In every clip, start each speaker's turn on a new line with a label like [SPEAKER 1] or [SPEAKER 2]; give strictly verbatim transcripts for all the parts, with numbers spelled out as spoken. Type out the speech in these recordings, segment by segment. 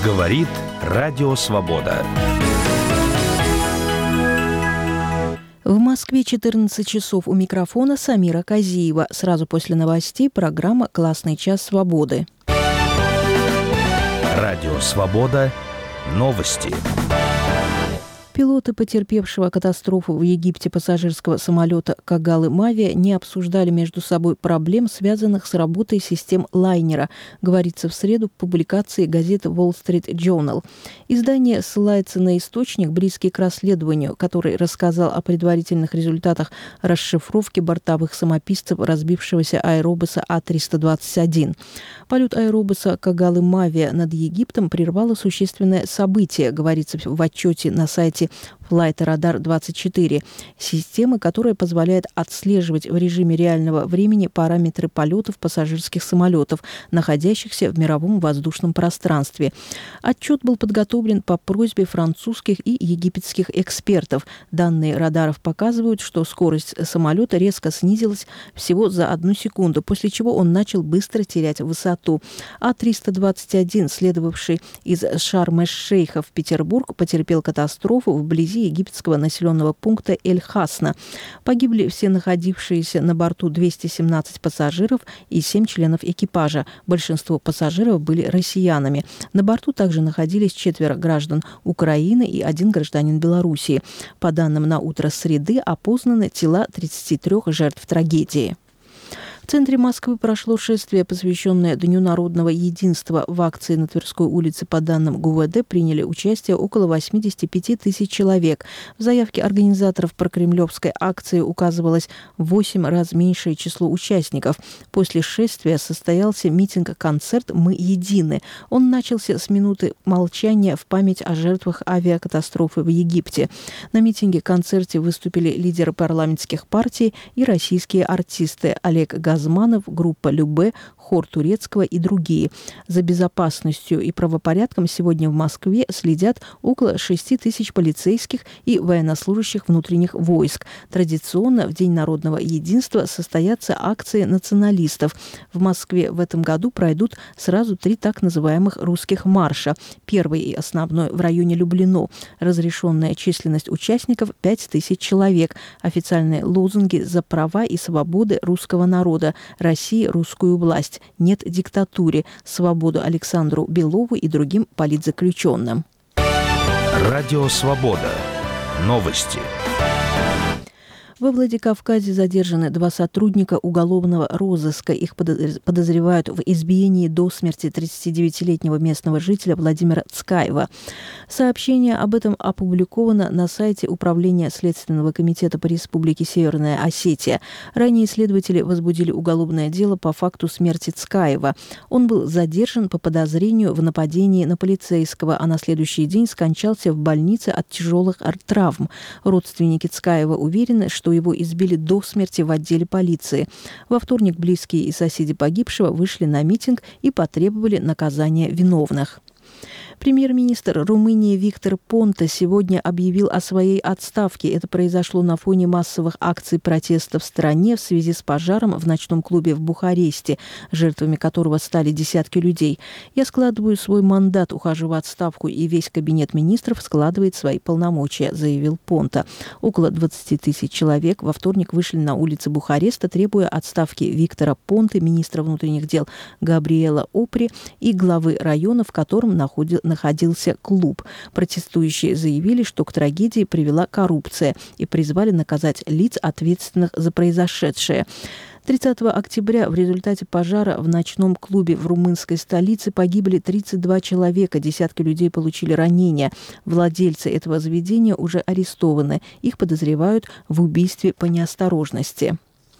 [SPEAKER 1] Говорит Радио Свобода.
[SPEAKER 2] В Москве четырнадцать часов. У микрофона Самира Казиева. Сразу после новостей программа «Классный час свободы».
[SPEAKER 1] Радио Свобода. Новости.
[SPEAKER 2] Пилоты потерпевшего катастрофу в Египте пассажирского самолета «Кагалы Мавия» не обсуждали между собой проблем, связанных с работой систем лайнера, говорится в среду в публикации газеты Wall Street Journal. Издание ссылается на источник, близкий к расследованию, который рассказал о предварительных результатах расшифровки бортовых самописцев разбившегося аэробуса А триста двадцать один. Полет аэробуса «Кагалы Мавия» над Египтом прервало существенное событие, говорится в отчете на сайте Flight Radar двадцать четыре, системы, которая позволяет отслеживать в режиме реального времени параметры полетов пассажирских самолетов, находящихся в мировом воздушном пространстве. Отчет был подготовлен по просьбе французских и египетских экспертов. Данные радаров показывают, что скорость самолета резко снизилась всего за одну секунду, после чего он начал быстро терять высоту. А триста двадцать один, следовавший из Шарм-эш-Шейха в Петербург, потерпел катастрофу вблизи египетского населенного пункта Эль-Хасна. Погибли все находившиеся на борту двести семнадцать пассажиров и семь членов экипажа. Большинство пассажиров были россиянами. На борту также находились четверо граждан Украины и один гражданин Белоруссии. По данным на утро среды, опознаны тела тридцати трёх жертв трагедии. В центре Москвы прошло шествие, посвященное Дню народного единства. В акции на Тверской улице, по данным ГУВД, приняли участие около восемьдесят пять тысяч человек. В заявке организаторов прокремлевской акции указывалось в восемь раз меньшее число участников. После шествия состоялся митинг-концерт «Мы едины». Он начался с минуты молчания в память о жертвах авиакатастрофы в Египте. На митинге-концерте выступили лидеры парламентских партий и российские артисты Олег Газманов, группа Любэ, хор Турецкого и другие. За безопасностью и правопорядком сегодня в Москве следят около шести тысяч полицейских и военнослужащих внутренних войск. Традиционно в День народного единства состоятся акции националистов. В Москве в этом году пройдут сразу три так называемых русских марша. Первый и основной в районе Люблино. Разрешенная численность участников – пять тысяч человек. Официальные лозунги «За права и свободы русского народа», «России русскую власть», «Нет диктатуре», «Свободу Александру Белову и другим политзаключенным».
[SPEAKER 1] Радио Свобода. Новости.
[SPEAKER 2] Во Владикавказе задержаны два сотрудника уголовного розыска. Их подозревают в избиении до смерти тридцатидевятилетнего местного жителя Владимира Цкаева. Сообщение об этом опубликовано на сайте Управления Следственного комитета по Республике Северная Осетия. Ранее следователи возбудили уголовное дело по факту смерти Цкаева. Он был задержан по подозрению в нападении на полицейского, а на следующий день скончался в больнице от тяжелых травм. Родственники Цкаева уверены, что его избили до смерти в отделе полиции. Во вторник близкие и соседи погибшего вышли на митинг и потребовали наказания виновных. Премьер-министр Румынии Виктор Понта сегодня объявил о своей отставке. Это произошло на фоне массовых акций протеста в стране в связи с пожаром в ночном клубе в Бухаресте, жертвами которого стали десятки людей. «Я складываю свой мандат, ухожу в отставку, и весь кабинет министров складывает свои полномочия», заявил Понта. Около двадцати тысяч человек во вторник вышли на улицы Бухареста, требуя отставки Виктора Понты, министра внутренних дел Габриэла Опри и главы района, в котором находился находился клуб. Протестующие заявили, что к трагедии привела коррупция, и призвали наказать лиц, ответственных за произошедшее. тридцатого октября в результате пожара в ночном клубе в румынской столице погибли тридцать два человека, десятки людей получили ранения. Владельцы этого заведения уже арестованы. Их подозревают в убийстве по неосторожности.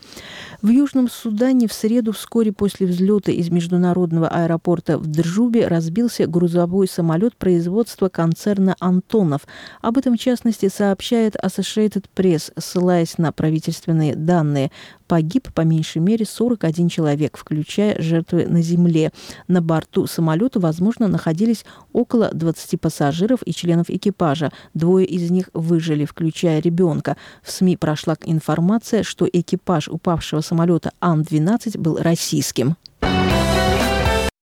[SPEAKER 2] В Южном Судане в среду, вскоре после взлета из международного аэропорта в Джубе, разбился грузовой самолет производства концерна «Антонов». Об этом, в частности, сообщает Associated Press, ссылаясь на правительственные данные. Погиб по меньшей мере сорок один человек, включая жертвы на земле. На борту самолета, возможно, находились около двадцати пассажиров и членов экипажа. Двое из них выжили, включая ребенка. В СМИ прошла информация, что экипаж упавшего самолета Ан двенадцать был российским.